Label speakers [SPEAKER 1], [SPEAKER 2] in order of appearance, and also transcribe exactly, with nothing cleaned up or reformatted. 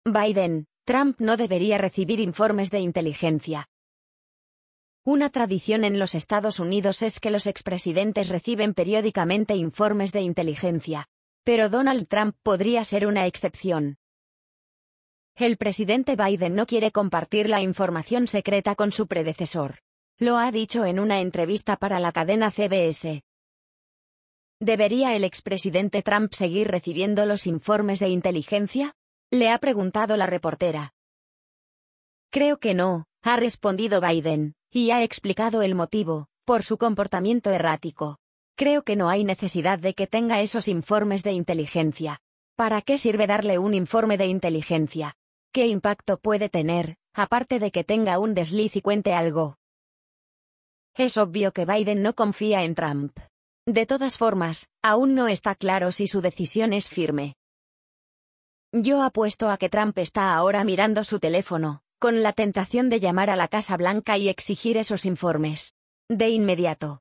[SPEAKER 1] Biden, Trump no debería recibir informes de inteligencia. Una tradición en los Estados Unidos es que los expresidentes reciben periódicamente informes de inteligencia. Pero Donald Trump podría ser una excepción. El presidente Biden no quiere compartir la información secreta con su predecesor. Lo ha dicho en una entrevista para la cadena C B S. ¿Debería el expresidente Trump seguir recibiendo los informes de inteligencia?, le ha preguntado la reportera. Creo que no, ha respondido Biden, y ha explicado el motivo, por su comportamiento errático. Creo que no hay necesidad de que tenga esos informes de inteligencia. ¿Para qué sirve darle un informe de inteligencia? ¿Qué impacto puede tener, aparte de que tenga un desliz y cuente algo? Es obvio que Biden no confía en Trump. De todas formas, aún no está claro si su decisión es firme. Yo apuesto a que Trump está ahora mirando su teléfono, con la tentación de llamar a la Casa Blanca y exigir esos informes. De inmediato.